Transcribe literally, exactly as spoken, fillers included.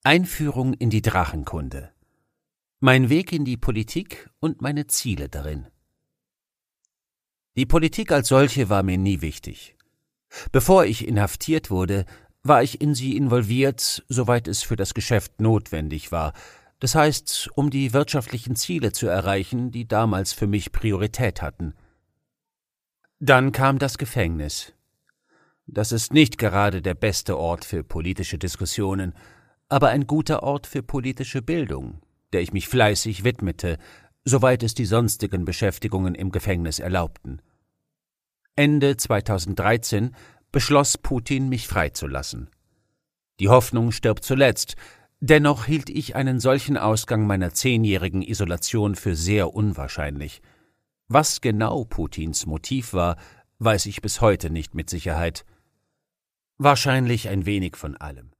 Einführung in die Drachenkunde. Mein Weg in die Politik und meine Ziele darin. Die Politik als solche war mir nie wichtig. Bevor ich inhaftiert wurde, war ich in sie involviert, soweit es für das Geschäft notwendig war, das heißt, um die wirtschaftlichen Ziele zu erreichen, die damals für mich Priorität hatten. Dann kam das Gefängnis. Das ist nicht gerade der beste Ort für politische Diskussionen, aber ein guter Ort für politische Bildung, der ich mich fleißig widmete, soweit es die sonstigen Beschäftigungen im Gefängnis erlaubten. Ende zweitausenddreizehn beschloss Putin, mich freizulassen. Die Hoffnung stirbt zuletzt, dennoch hielt ich einen solchen Ausgang meiner zehnjährigen Isolation für sehr unwahrscheinlich. Was genau Putins Motiv war, weiß ich bis heute nicht mit Sicherheit. Wahrscheinlich ein wenig von allem.